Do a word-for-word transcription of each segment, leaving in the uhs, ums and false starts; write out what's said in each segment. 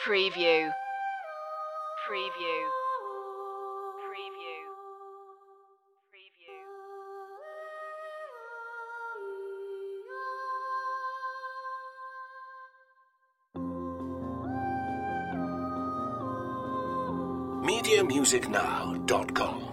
Preview. Preview. Preview. Preview. media music now dot com.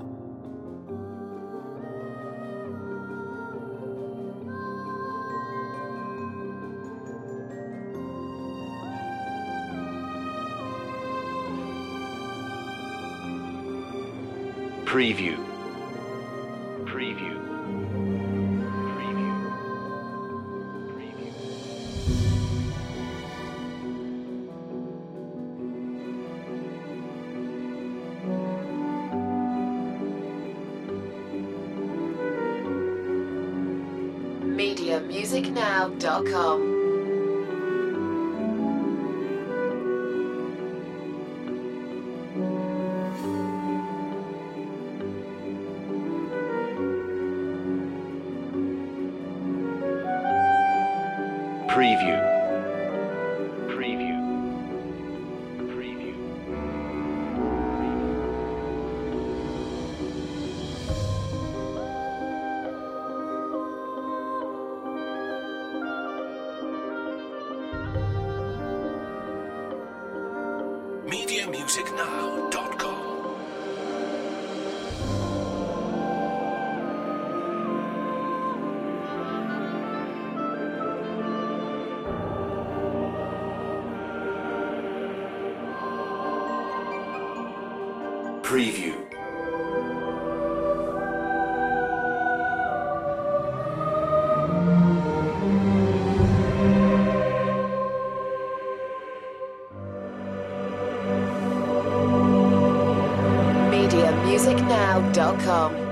Preview. Preview. Preview. Preview. media music now dot com. Preview. Preview. Preview. media music now dot com. Preview. media music now dot com.